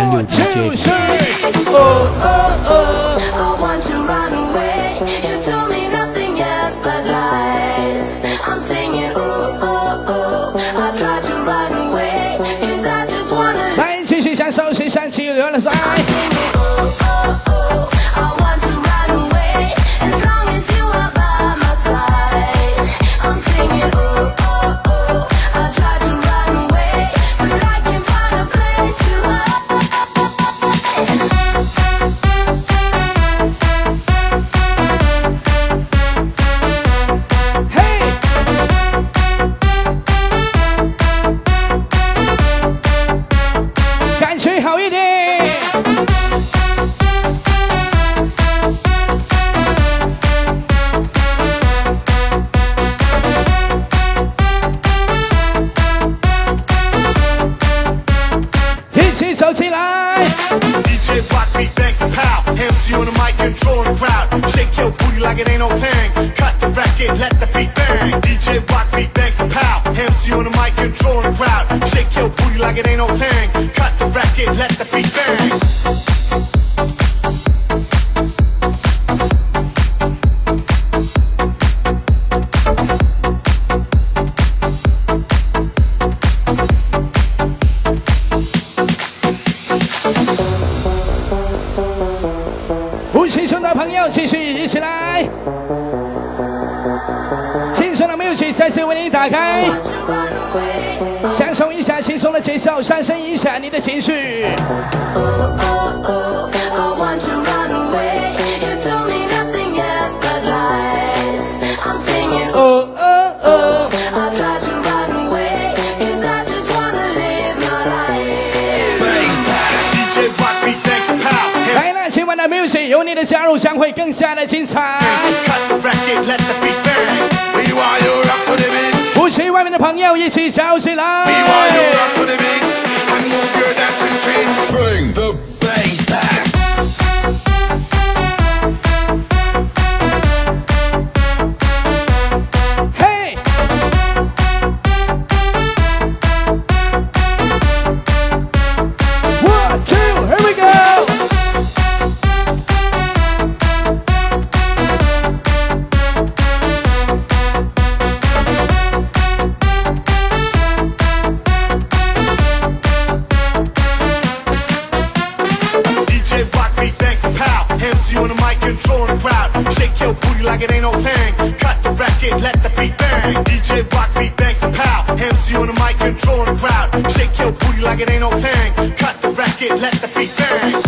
六 DJ。 来，继续享受欣赏起流的帅。好一点。一起走起来。DJ rock beat bangs the pow, MC on the mic controlling the crowd. Shake your booty like it ain't no thing. Cut the record, let the beat bang. DJ rock beat bangs the pow, MC on the mic controlling the crowd. Shake your booty like it ain't no thing. Cut the record, let the beat bang. 轻松的朋友继续一起来，轻松的 music 再次为你打开，享受一下轻松的节奏，上升一下你的情绪。music 有你的加入将会更加的精彩。舞池外面的朋友一起加入起来。Bring the bass back. Hey. One, two, here we go. Like it ain't no thing. Cut the record, let the beat bang. DJ rock beat bangs the pow. MC on the mic controlling the crowd. Shake your booty like it ain't no thing. Cut the record, let the beat bang.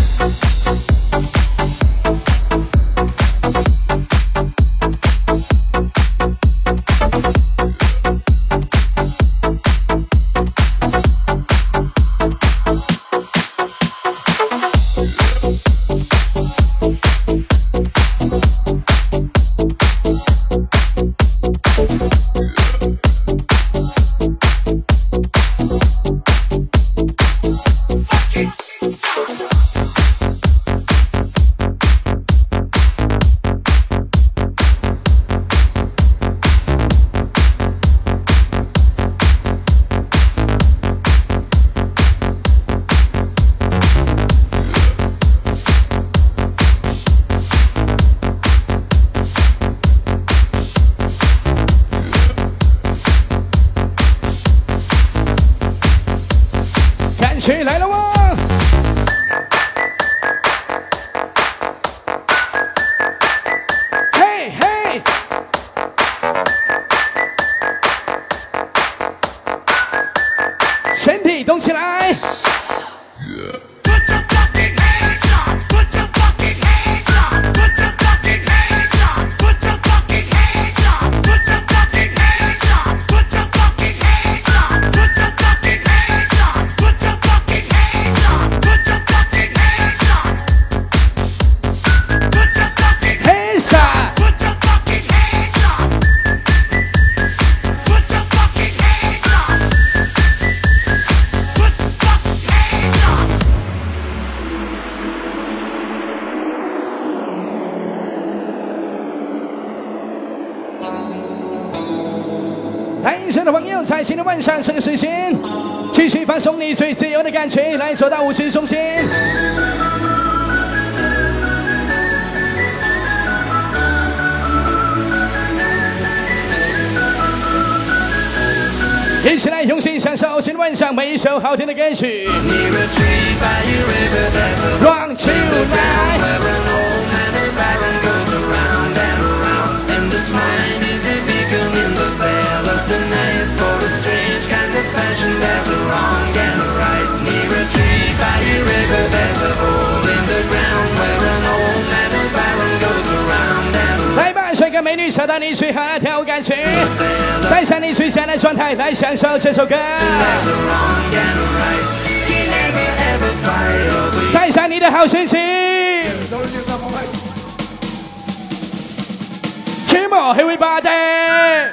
起来了吗？嘿嘿，身体动起来。来，亲爱的朋友，在今天晚上这个时间， 继续放松你最自由的感情，来走到舞池中间。一起来用心享受今晚上每一首好听的歌曲。Run tonight。来吧，帅哥美女，找到你最合跳感情，带上你最佳的状态来享受这首歌。带上你的好心情。Come on, everybody!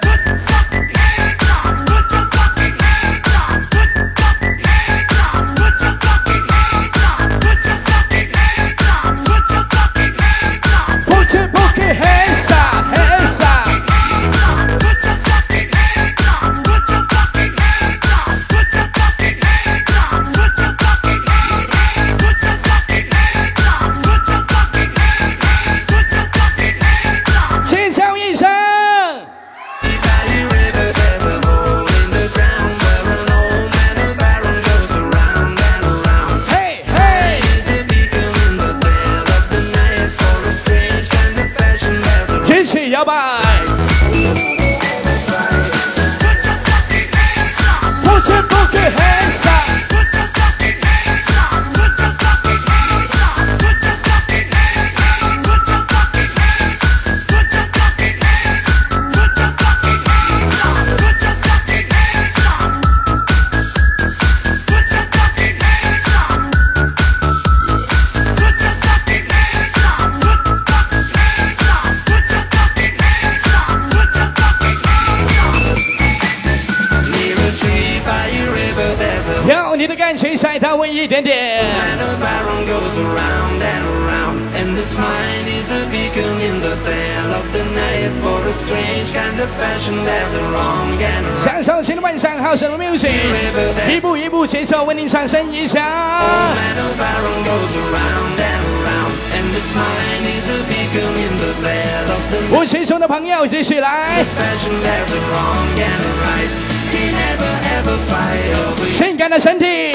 再到位一点点。享受新的晚上，好声的 music， 一步一步节奏为您唱声一响。舞池中的朋友继续来。性感的身体。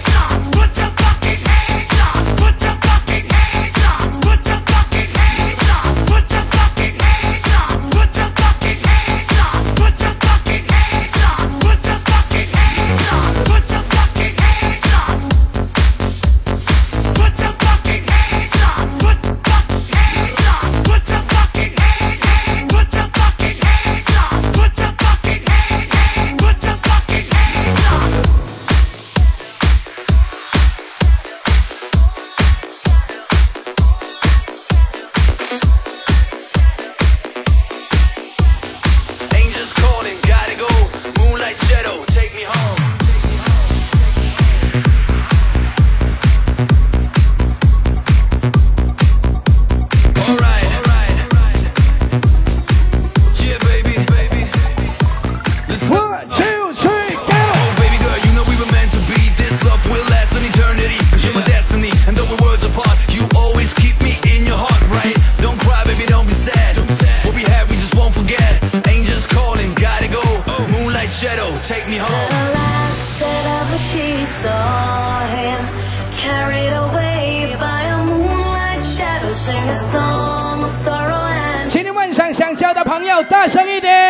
今天晚上想叫的朋友大声一点。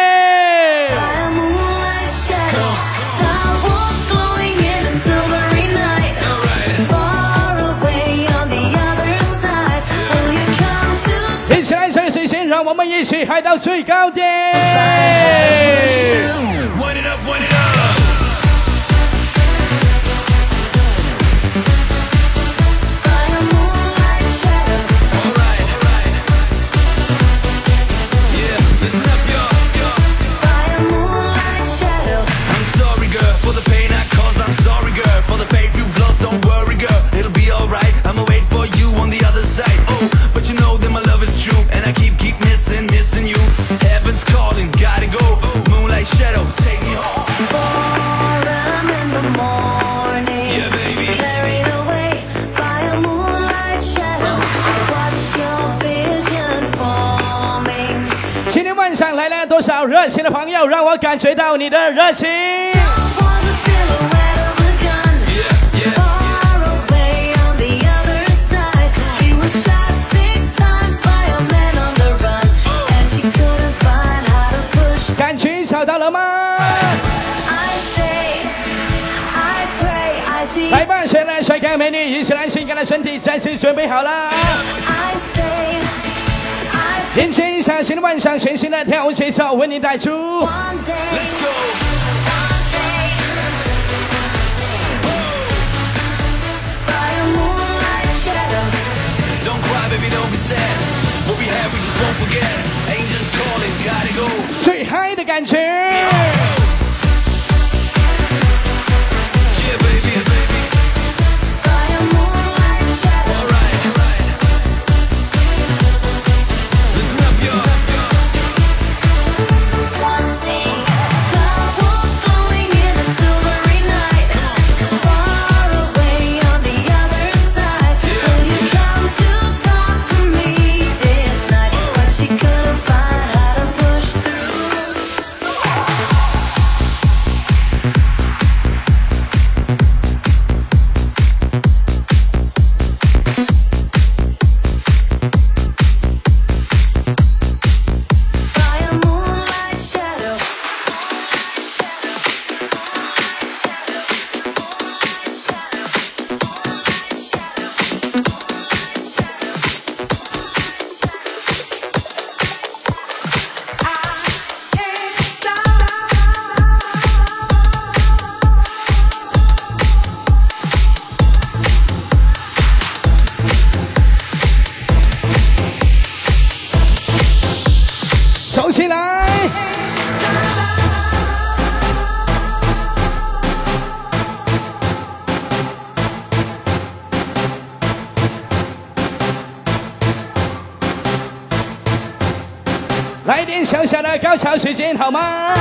一起来声声先，让我们一起嗨到最高点。Shadow 热情的朋友，让我感觉到你的热情。感情找到了吗？来吧，谁来甩开美女，一起来性感的身体，再次准备好了。迎接一场新的晚上，全新的跳舞节奏为你带出。Let's go。最嗨的感觉。来点小小的高潮时间好吗？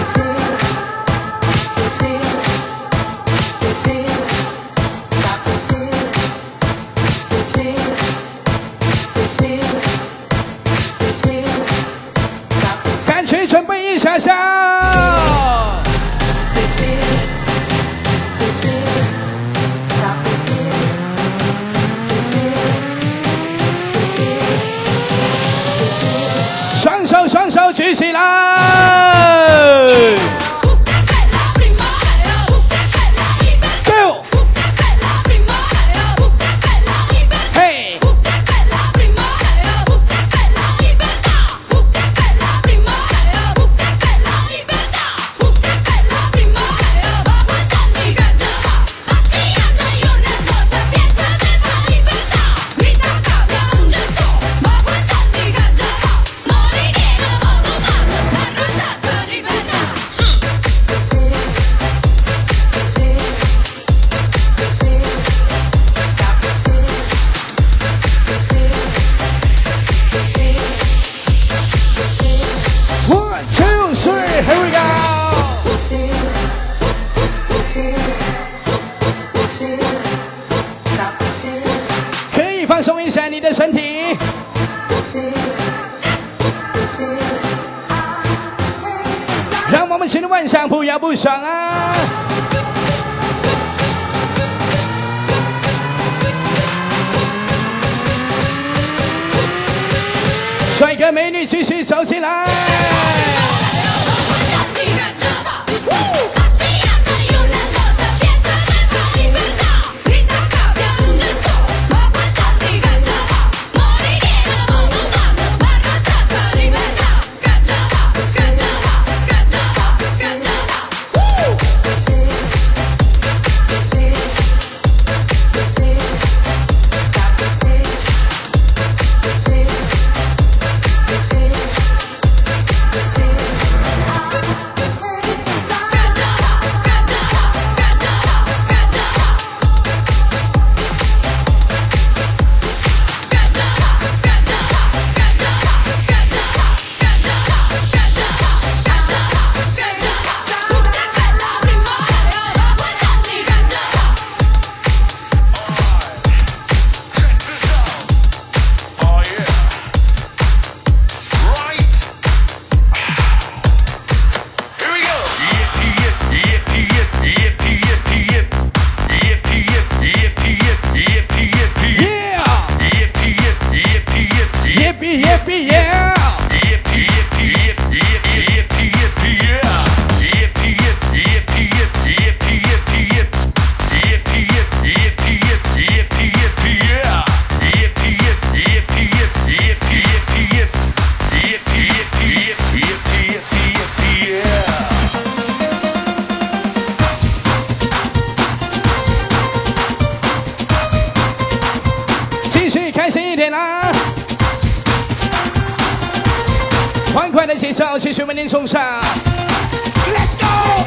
赶紧准备一下下。双手举起来！嘿！放松一下你的身体，让我们今天晚上不要不爽啊！帅哥美女继续走起来！ 心一点啦！欢快的节奏，继续为您送上。Let's go！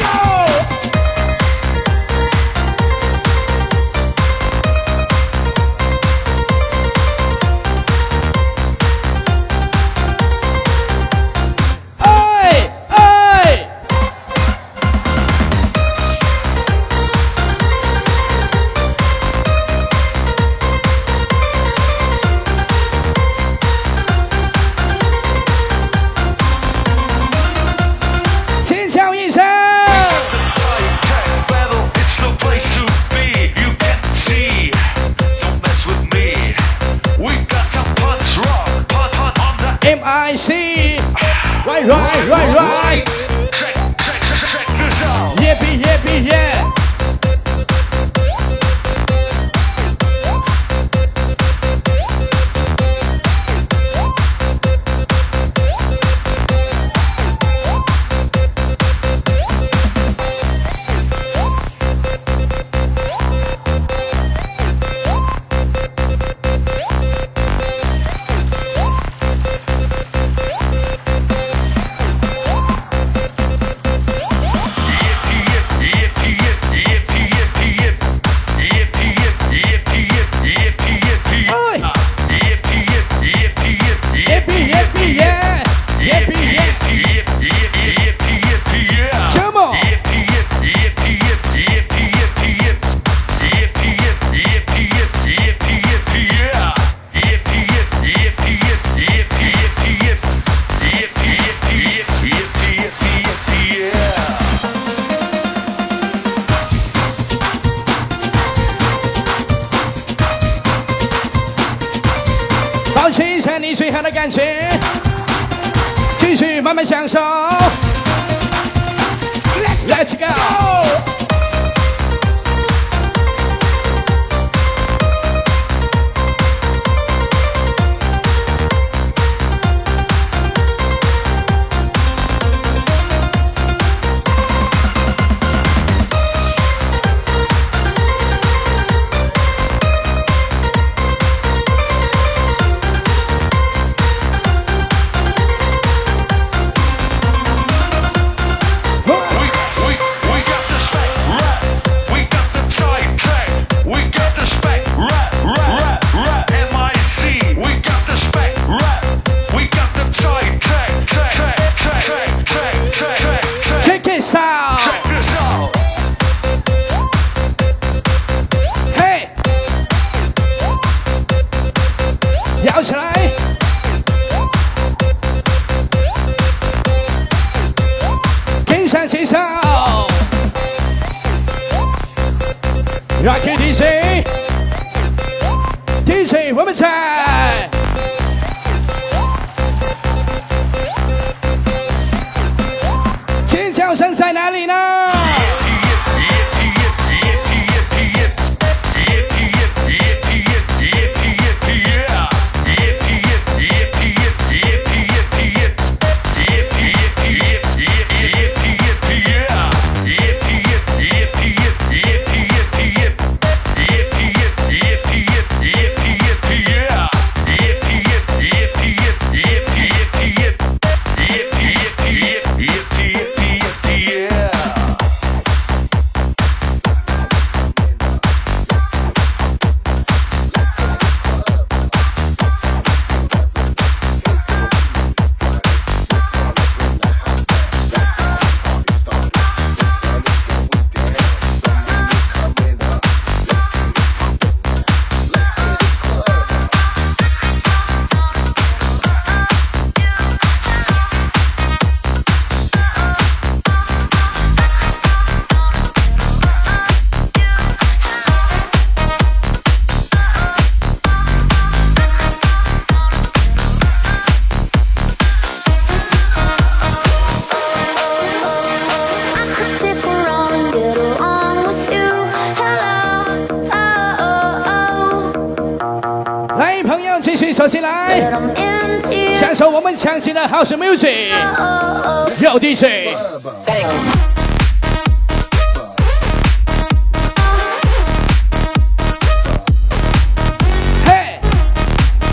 Right. Check this out. Yippee, yeah. 保持一下你最好的感觉，继续慢慢享受。Let's go！ 摇起来，跟上节奏 ，Rock DJ， 我们在，尖叫声在哪里呢？继续走起来，享受我们强劲的 House Music， 有 DJ。嘿，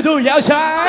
度摇起来。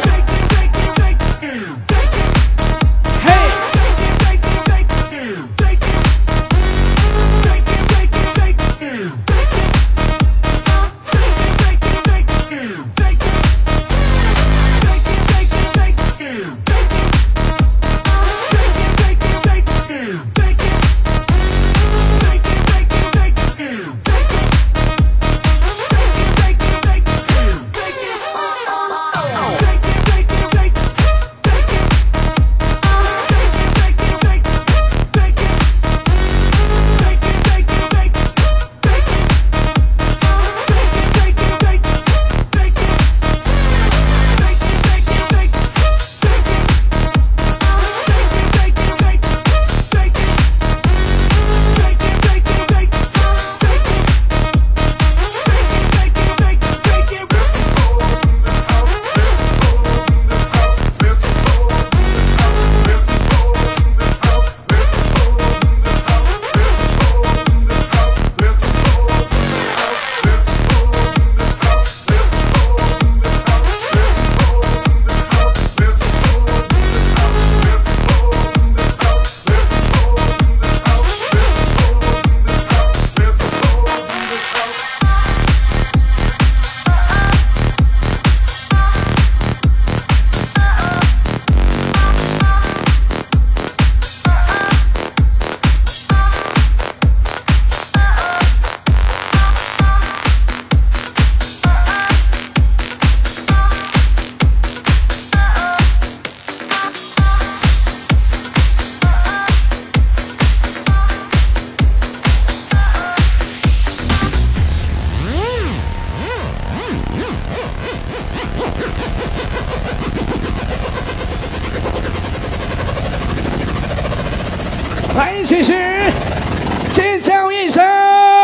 来一起是尖叫一声。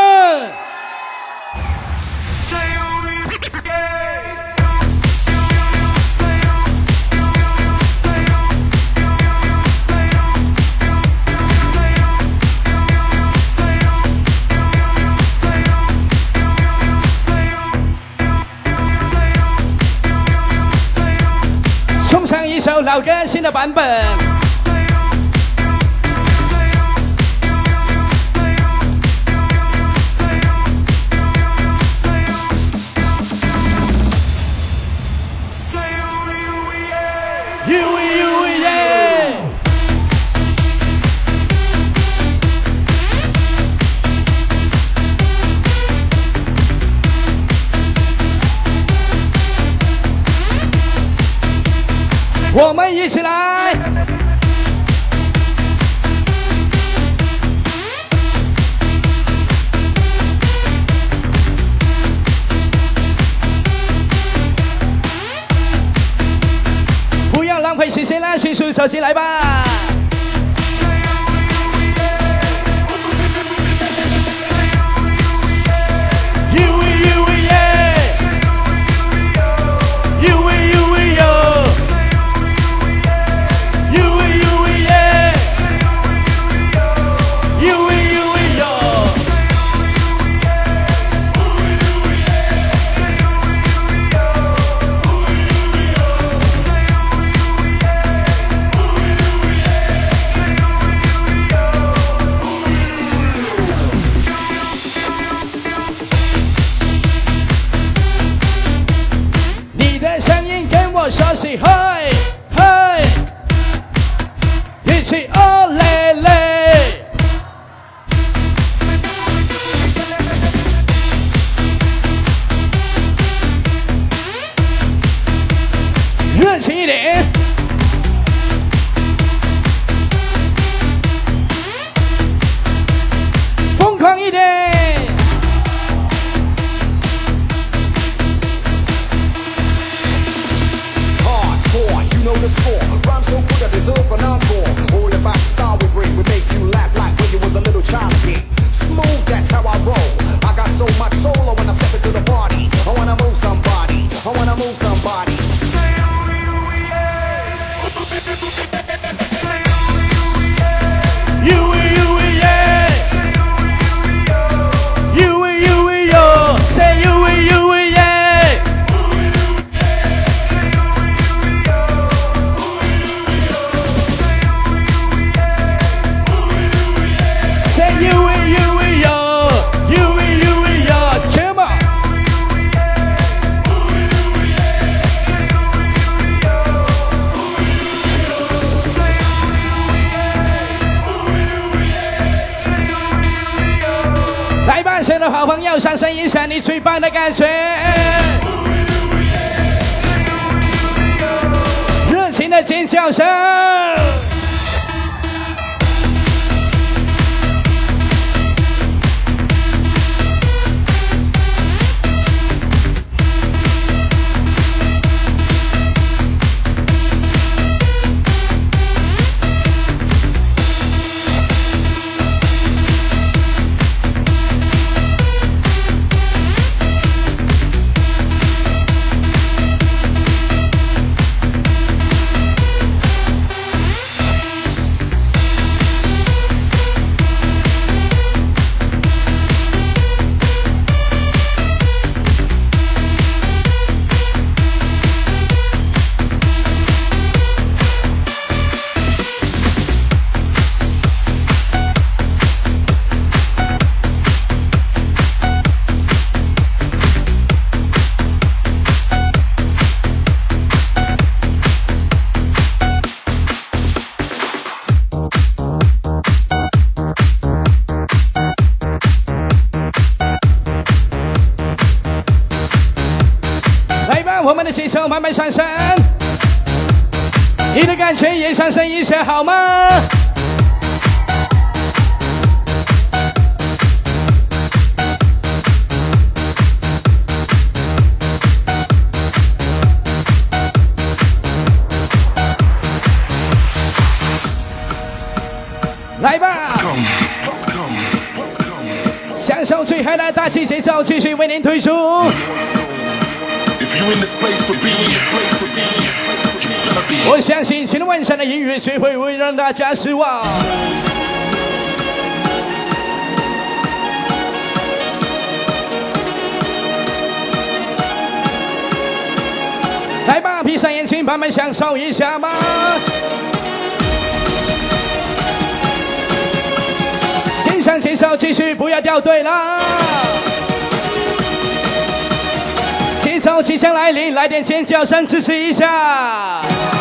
送上一首老歌新的版本。我们一起来！不要浪费时间了，迅速走进来吧！说起嘿嘿，一起哦嘞嘞，热情一点。疯狂一点。 Know the score, rhyme so good I deserve an encore. All about style we bring, we make you laugh like when you was a little child again. Smooth, that's how I roll. I got so much soul when I step into the party. I wanna move somebody, I wanna move somebody. You, yeah. 来吧，所有的好朋友，上升一下你最棒的感觉，热情的尖叫声。我们的节奏慢慢上升，你的感觉也上升一下好吗？来吧，享受最嗨的大气节奏，继续为您推出。我相信今天晚上的音乐绝会会让大家失望。来吧，闭上眼睛，慢慢享受一下吧。跟上节奏，继续不要掉队啦。节奏即将来临，来点尖叫声支持一下。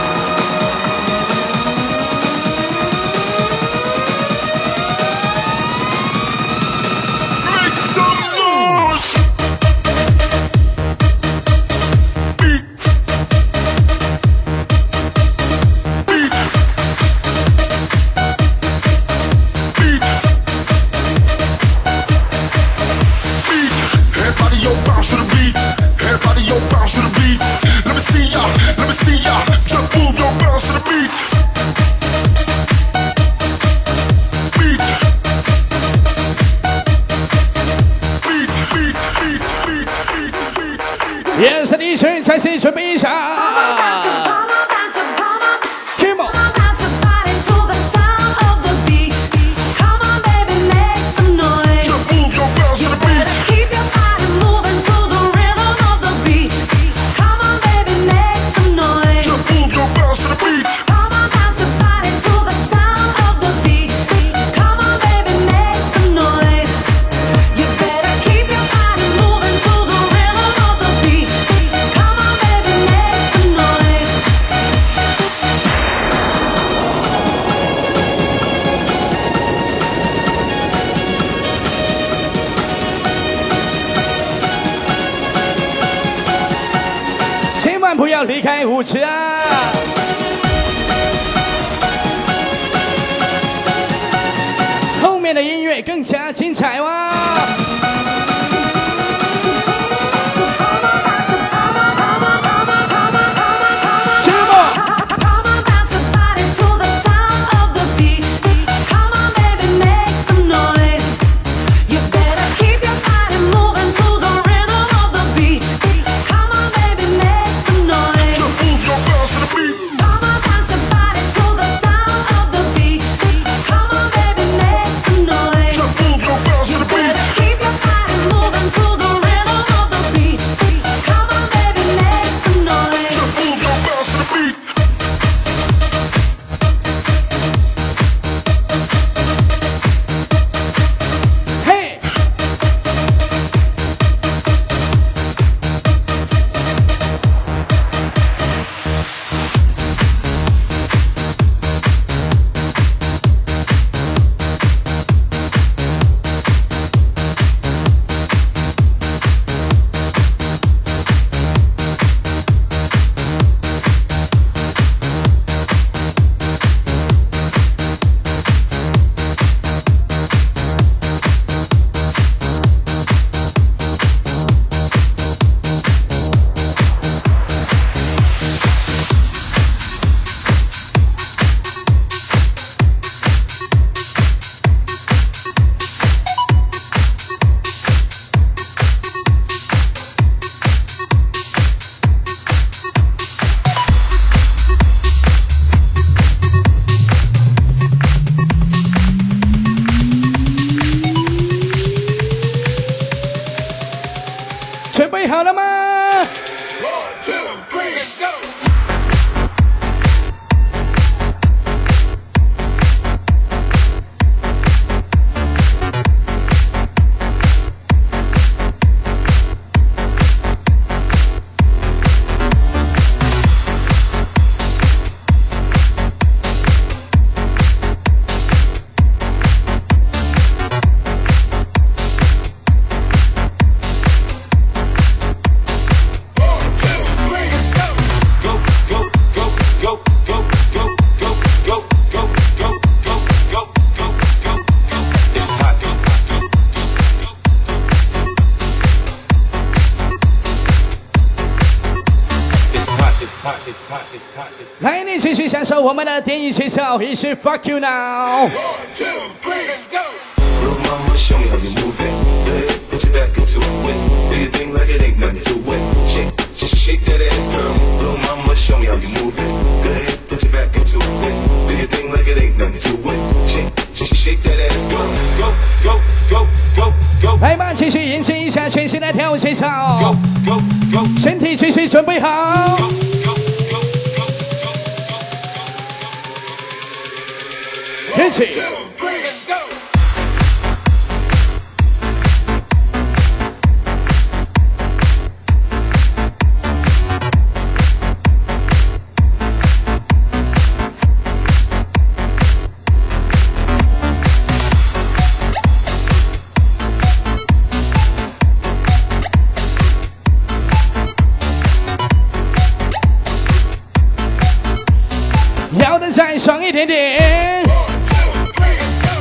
颜色的一群，再次准备一下。不要离开舞池啊！后面的音乐更加精彩哇！ 好了吗？ 1, 2, 3, let's go. 来，你继续享受我们的电影节奏，一起 Fuck You Now。 1, 2, 3, let's go. Little mama, show me how you move it. Go ahead, put your back into it. Do your thing like it ain't nothing to it. Shake that ass, girl. Little mama, show me how you move it. Go ahead, put your back into it. Do your thing like it ain't nothing to it. Shake that ass, girl. Go, go, go, go, go. 来吧，继续迎接一下全新的跳舞节奏， Go, go, go, 身体继续准备好。 go, go, go, go, go. 一起。 1, 2, 3, let's go. 摇得再爽一点点。 1, 2, 3, let's go.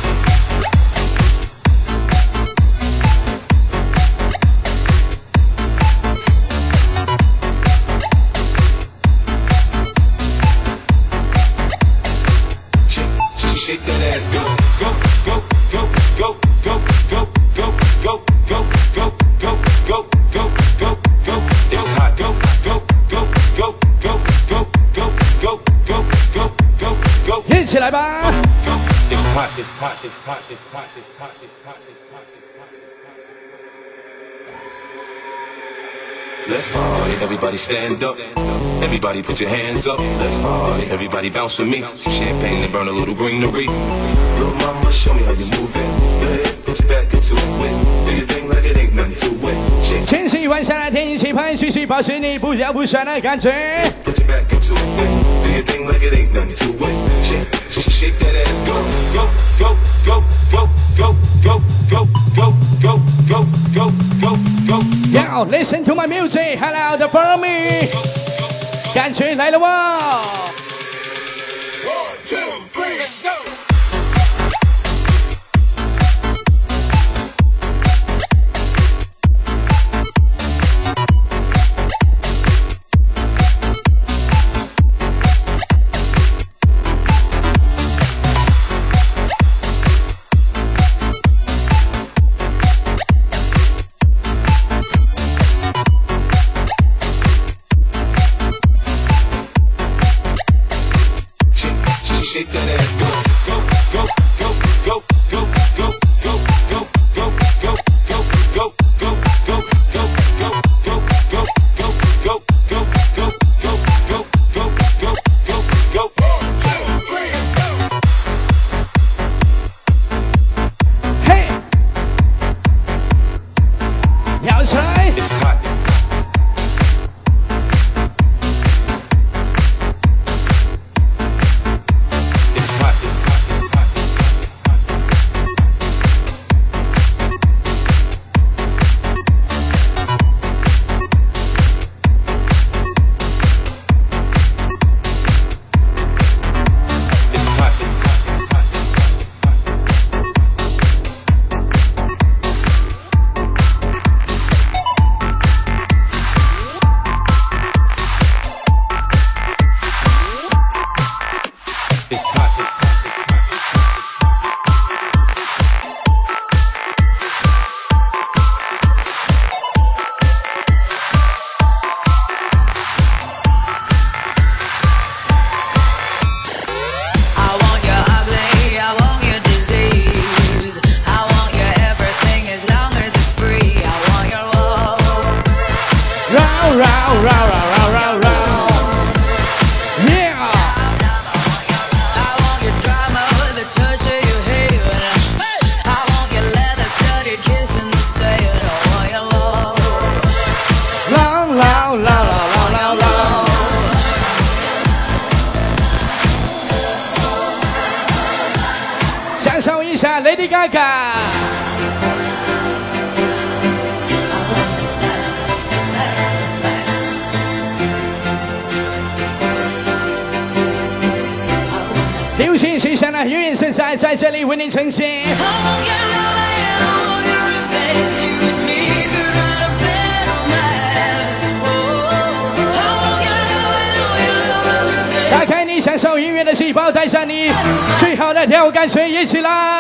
Shake that ass, go, go, go, go, go, go, go, go, go, go, go, go, go, go, go, go. It's hot, go, go, go, go, go, go, go, go, go, go, go, go. 一起来吧。 It's hot, it's hot, it's hot, it's hot, it's hot, it's hot, it's hot, it's hot, it's hot. Let's party, everybody stand up. Everybody put your hands up. Let's party, everybody bounce with me. Some champagne and burn a little greenery. Little mama, show me how you move it. Go ahead, put your back into it. Do your thing like it ain't nothing to it. 全新晚上的天一起拍，继续保持你不摇不甩的感觉。 Put your back into it. Do your thing like it ain't nothing to it. Shake that ass, go, go, go, go, go, go, go, go, go, go, go, go, go, go. Yo, listen to my music, hello the for me， 感觉来了哇！ 1, 2, 3, let's go. ，shake that Gaga。流行时尚的音乐现在在这里为您呈现。打开你享受音乐的细胞，带上你最好的跳感，随一起来。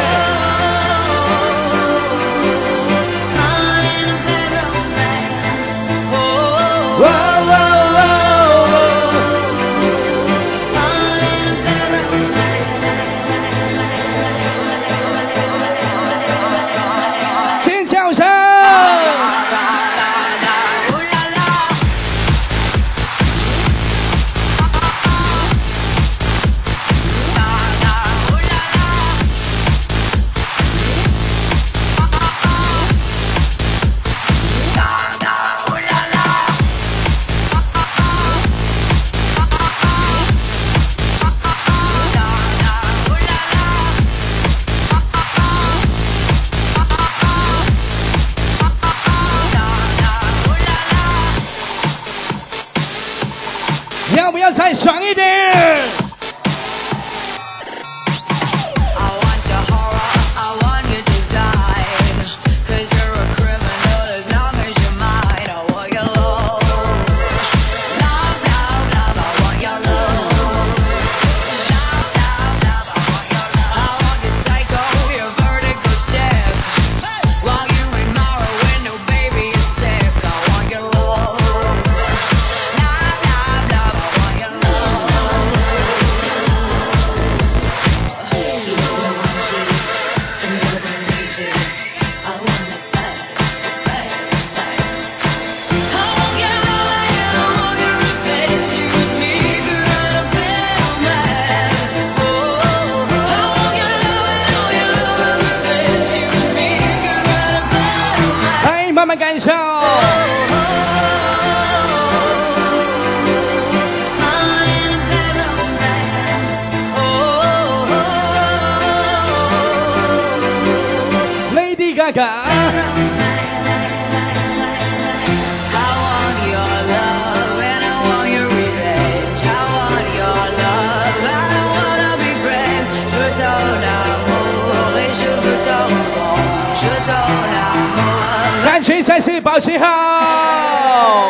尖叫声！要不要再爽一点？慢慢感受。Lady Gaga。感情再次保持好。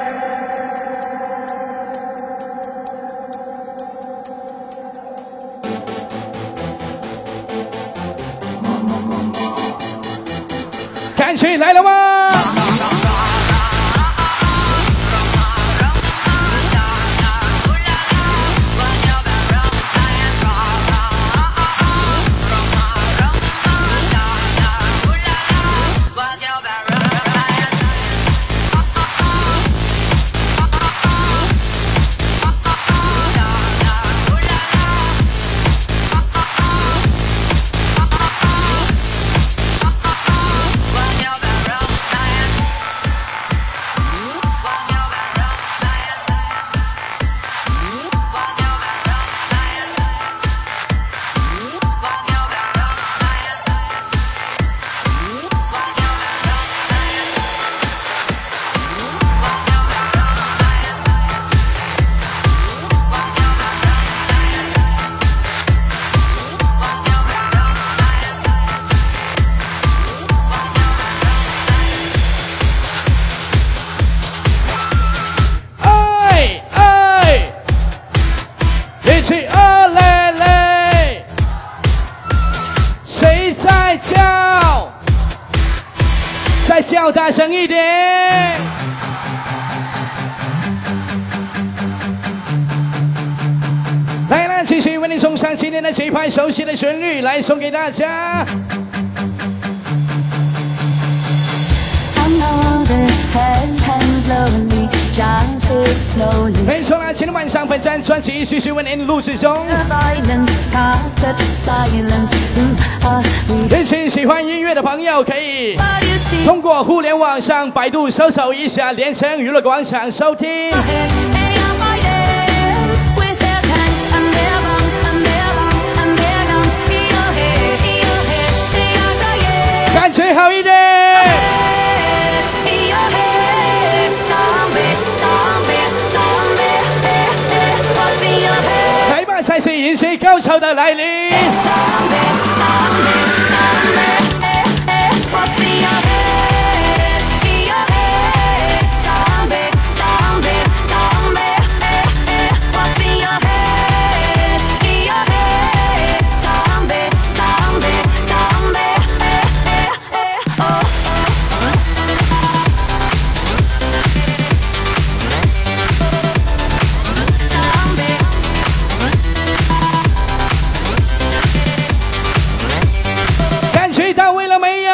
感情来了吗？再叫大声一点！来了，继续为你送上今天的这一排熟悉的旋律，来送给大家。没错啦，今天晚上本站专辑继续为您录制中。一起喜欢音乐的朋友可以通过互联网上百度搜索一下连城娱乐广场收听。 最后一点。开吧，才是迎接高潮的来临。到位了没有？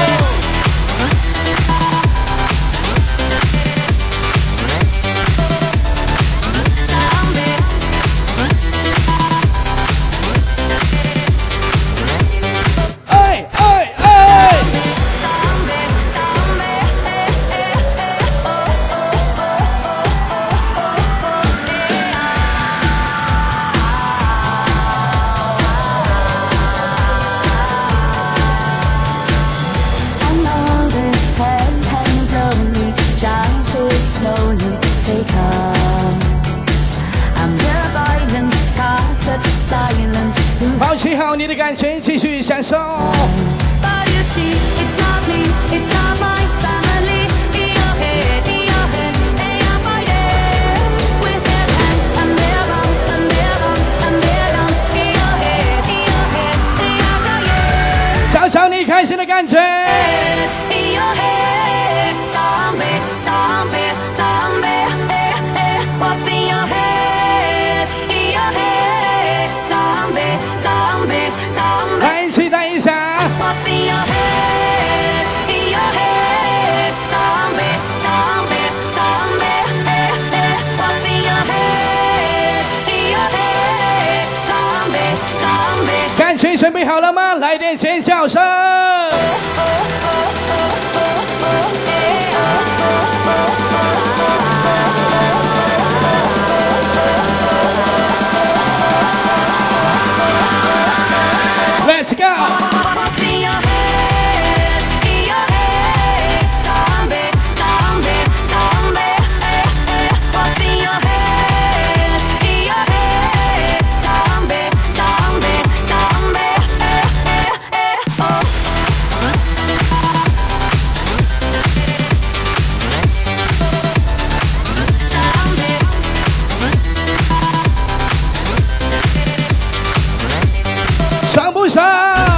哎哎哎！保持好你的感情，继续享受。找找你开心的感觉。来期待一下。感情准备好了吗？来点尖叫声。Let's go! Song 不上？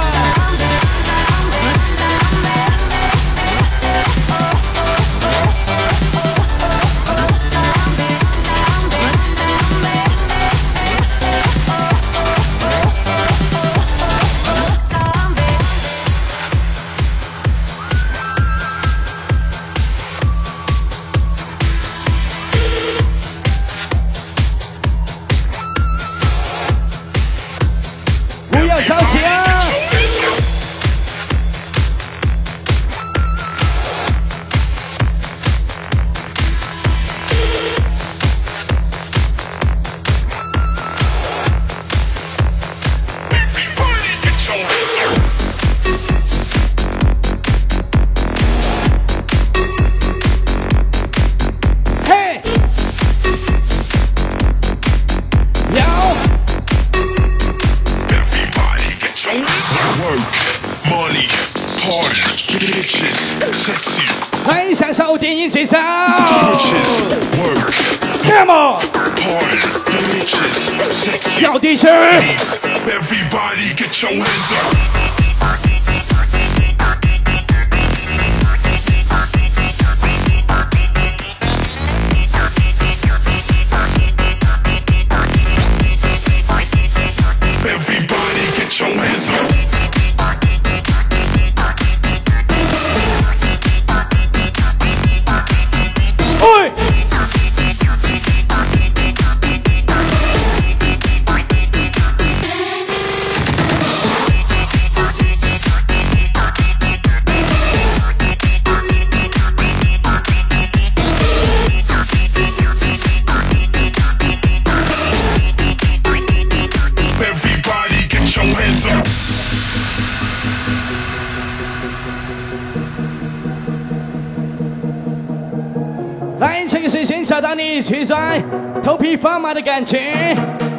不要着急啊！嘿，有。 Money, party, bitches, sexy. 很享受电影节奏。 Bitches, work, Come on， party, bitches, sexy. 要地区。 Everybody get your hands up. Everybody get your hands up. Oi！ Everybody 是先找到你去拽头皮发麻的感觉。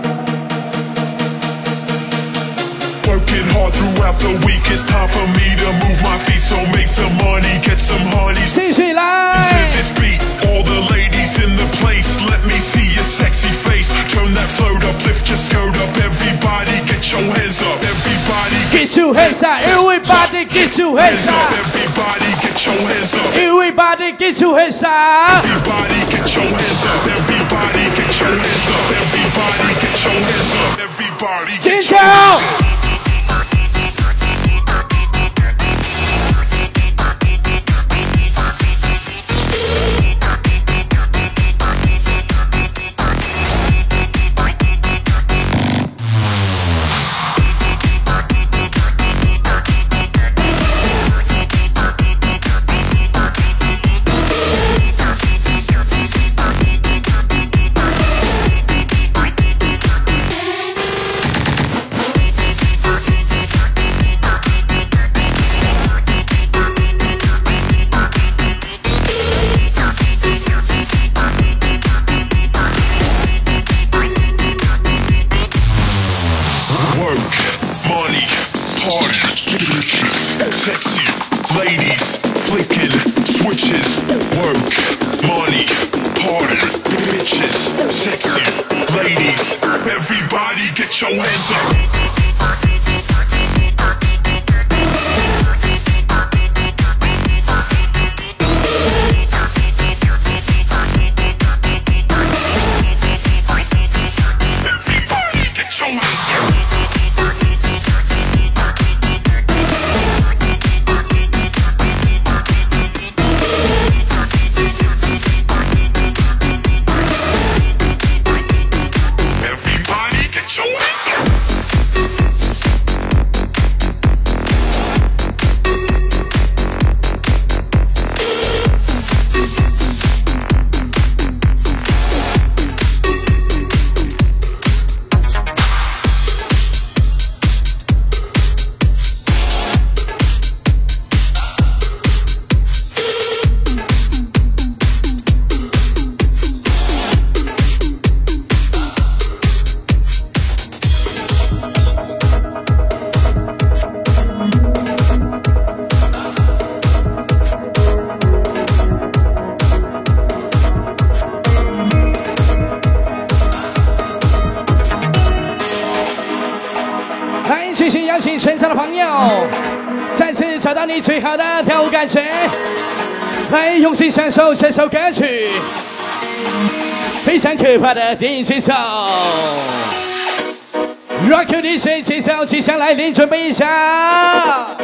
Working hard throughout the week, it's time for me to move my feet, so make some money, get some honeys. 继续来 To this beat, all the ladies in the place, let me see your sexy face. Turn that float up, lift your skirt up, everybody get your hands up. Everybody get your hands up, everybody get your hands up. Everybody get your hands up. Everybody get your hands up. Everybody get your hands up. Everybody get your hands up. Everybody get your hands up. Everybody 尖 get 叫 your hands up. 全场的朋友，再次找到你最好的跳舞感觉，来用心享受这首歌曲，非常可怕的电影节奏。Rock DJ 节奏即将来临，准备一下。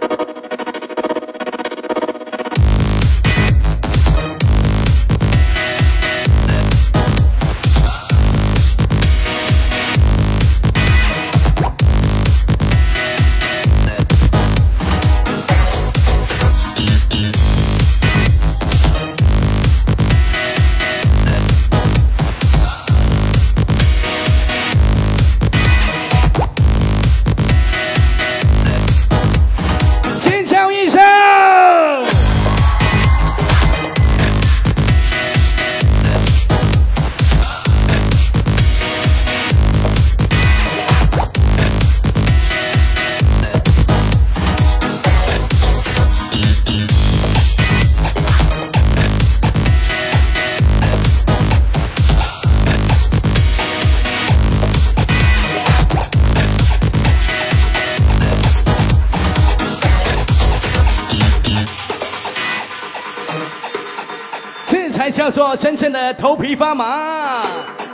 叫做真正的头皮发麻。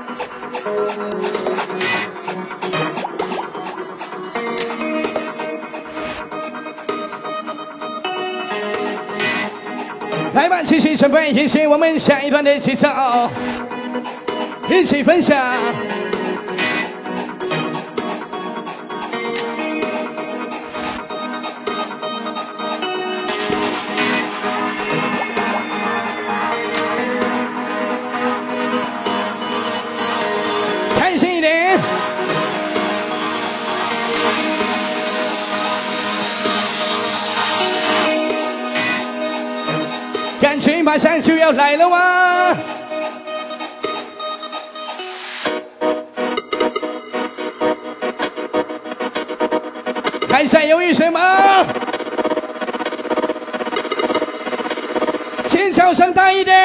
来吧，继续准备迎接我们下一段的节奏，一起分享。感觉马上就要来了哇！ 还在犹豫什么？尖叫声大一点！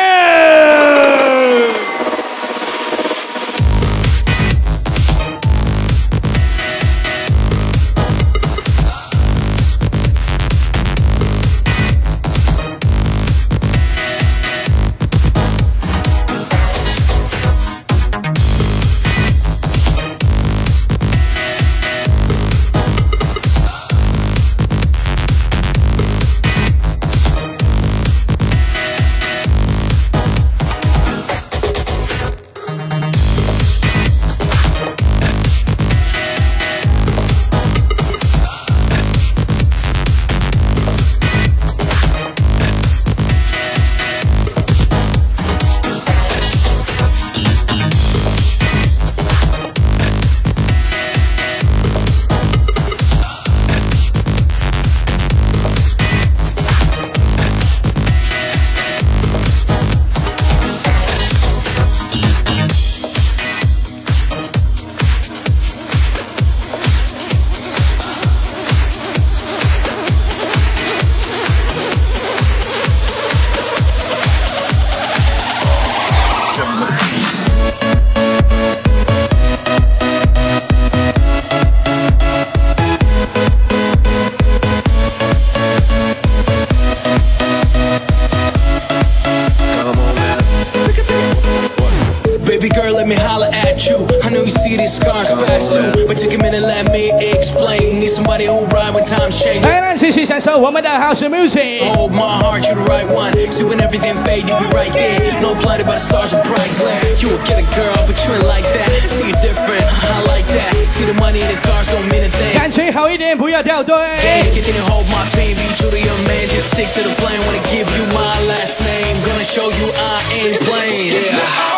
Baby girl, let me holler at you. I know you see these scars fast too, but take a minute, let me explain. Need somebody who ride when times change. 来来，继续享受我们的 House Music。 Hold my heart, you the right one. See when everything fade, you be right there. No blinded by the stars and bright glare. You will get a girl, but you ain't like that. See you different, I like that. See the money in the cars don't mean a thing. 感情好一点，不要掉队。 Can you hold my baby? True to your man, just stick to the plan. Wanna give you my last name. Gonna show you I ain't playing. Yeah.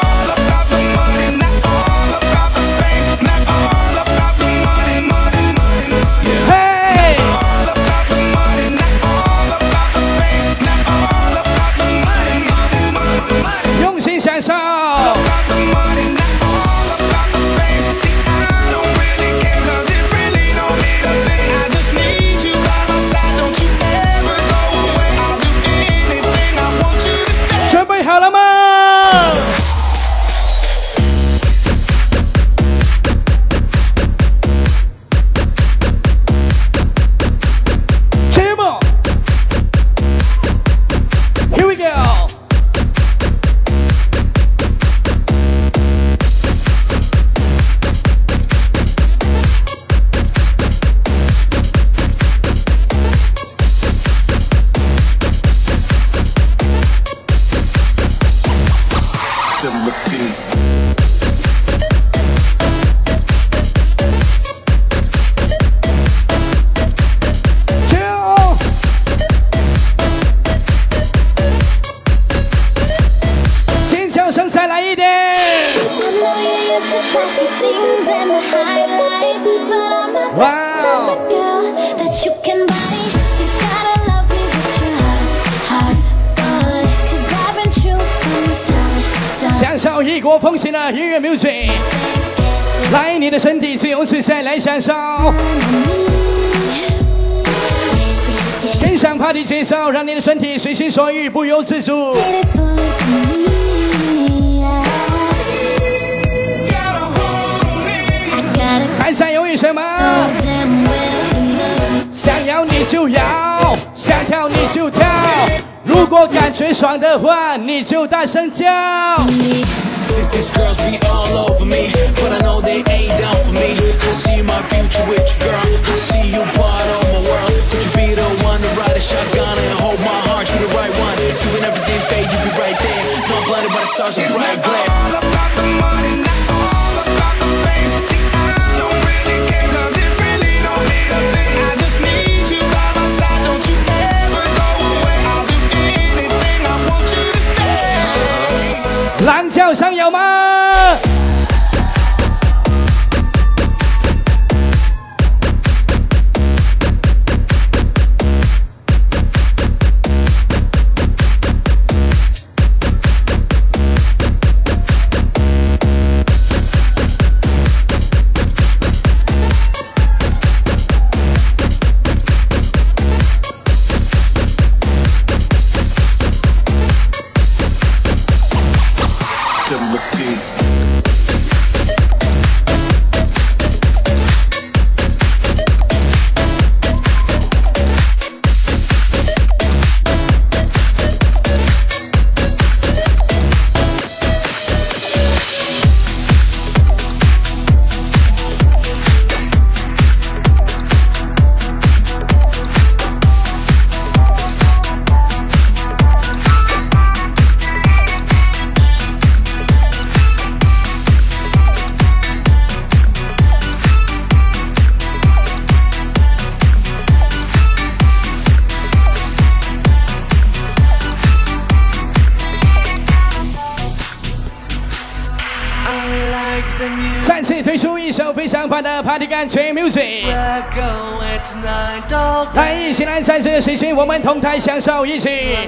享受异国风情的音乐 music， 来，你的身体自由自在来享受，跟上 party 节奏，让你的身体随心所欲，不由自主。还在犹豫什么？想要你就要，想跳你就跳。如果感觉爽的话，你就大声叫。 These girls be all over me, but I know they ain't down for me. I see my future with you, girl. I see you part of my world. Could you be the one to ride a shotgun and hold my heart? You the right one. See when everything fade, you be right there. Not blinded by the stars and bright glare. All about the money, not all about the fame. See, I don't really care 'cause it really don't mean a thing. I just need you by my side. Don't you ever go away. I'll do anything. I want you to stay. 蓝叫声有吗？ 次推出一首非常棒的 Party 感觉 music， 来一起来在这个时期，我们同台享受一起。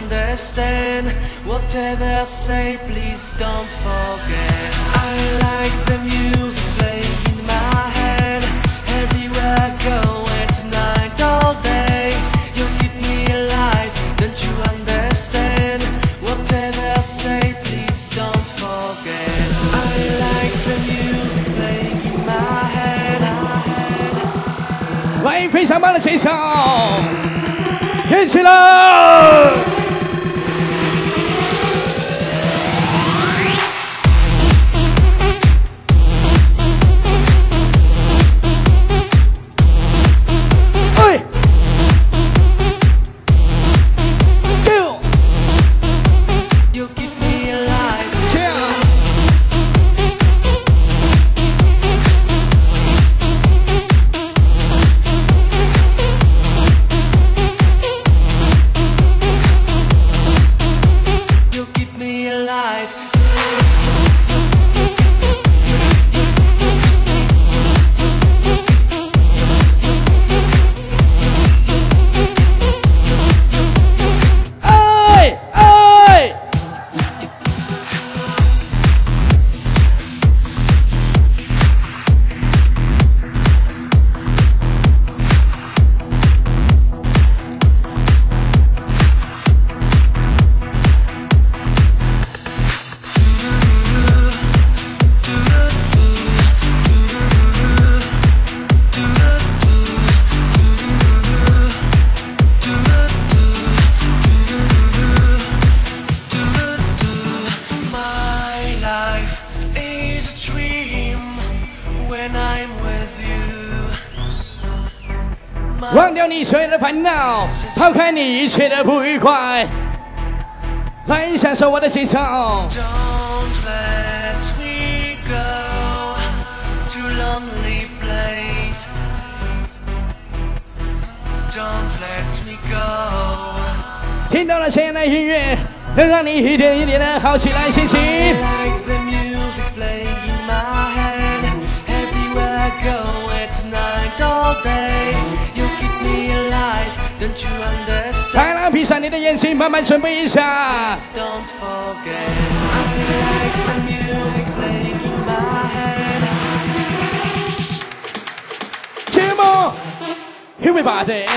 来，非常棒的这首，一起来！哎 ，Go！ 这样。忘掉你所有的烦恼，抛开你一切的不愉快，来享受我的节奏。Don't let me go to lonely place. Don't let me go. 听到了这样的音乐，能让你一点一点的好起来心情。Like the music playing in my head, everywhere I go at night all day.来了，闭上你的眼睛，慢慢准备一下。Come on, everybody.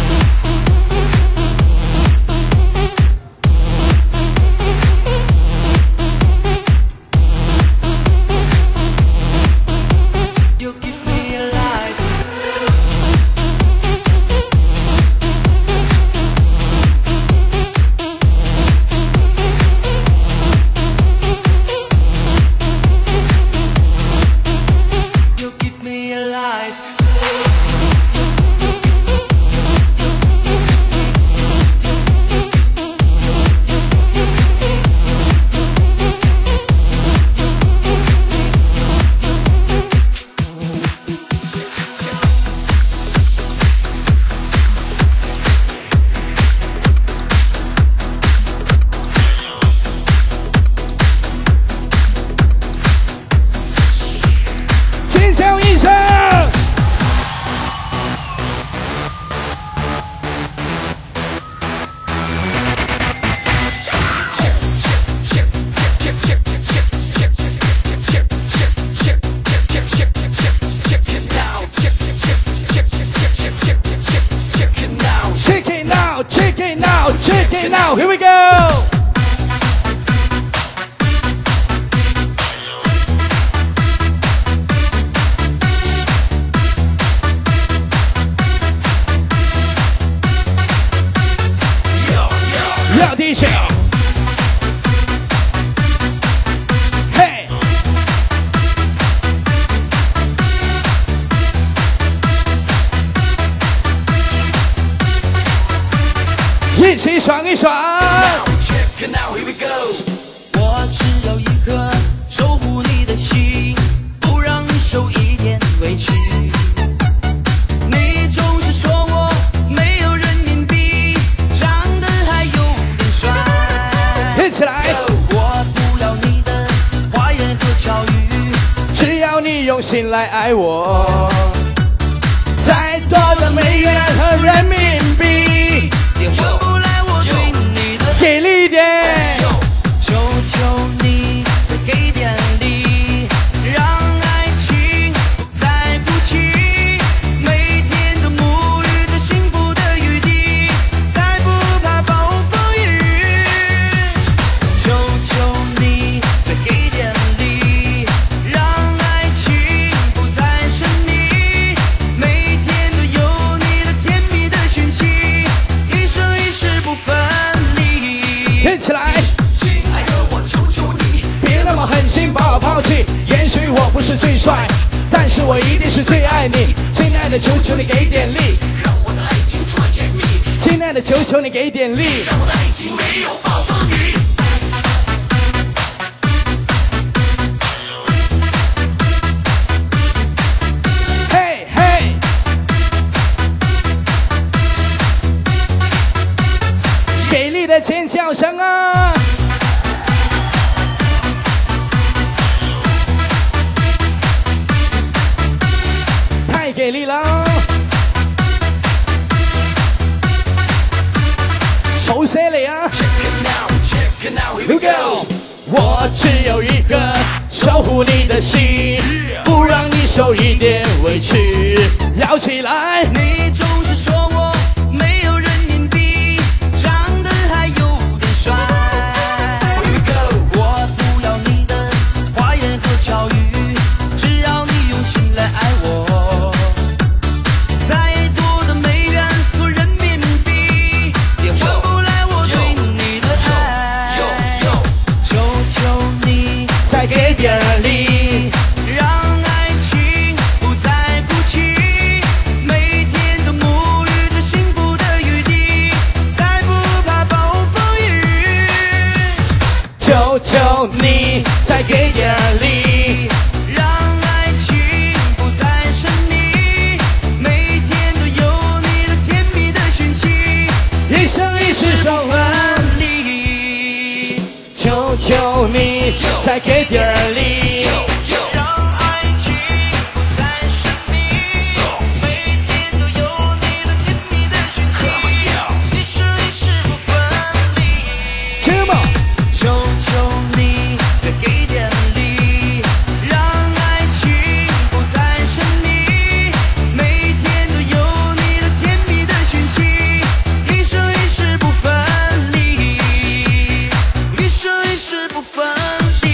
Check it now, here we go! Yo, DJ! Hey! 一起爽一爽！ 我只有一颗守护你的心，不让你受一点委屈。你总是说我没有人民币，长得还有点帅。 一起来！ 我不要你的花言和巧语， 只要你用心。 心来爱我。再多的美元和人民币也换不来我对你的给力一点， 求求你再给点力，让爱情不再哭泣，每天都沐浴着幸福的雨滴，再不怕暴风雨。求求你再给点力，让爱情不再神秘，每天都有你的甜蜜的讯息，一生一世不分离。 听起来。 亲爱的我求求你， 别那么狠心把我抛弃，也许我不是最帅，但是我一定是最爱你。亲爱的，求求你给点力， 让我的爱情传甜蜜， 亲爱的，求求你给点力。 让我的爱情没有暴风雨。 嘿嘿，给力的尖叫声啊！太给力了！手谁来啊 ？Here we go！ 我只有一个守护你的心，不让你受一点委屈。摇起来！ 你总是说我没有人民币，长得还有点帅。我不要你的花言和巧语，只要你用心来爱我。再多的美元和人民币，也换不来我对你的爱。求求你再给点力， 让爱情不再哭泣，每天都沐浴着幸福的雨滴，再不怕暴风雨。 求求你再给点力， 让爱情不再神秘，每天都有你的甜蜜的讯息， 一生一世守分恒。 离。 求求你再给点力， 让爱情不再神秘，每天都有你的甜蜜的讯息，一生一世不分离。 Come on！ 求求你再给点力，让爱情不再神秘，每天都有你的甜蜜的讯息，一生一世不分离，一生一世不分离。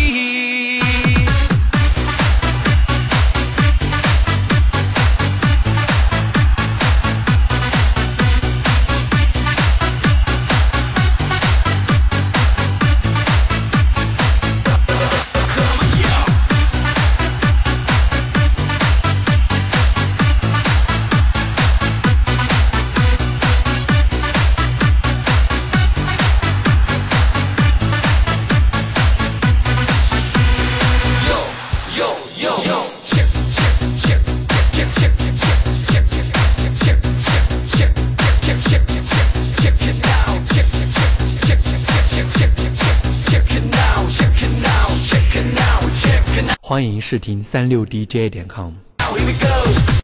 欢迎试听36DJ.com。 Here we go.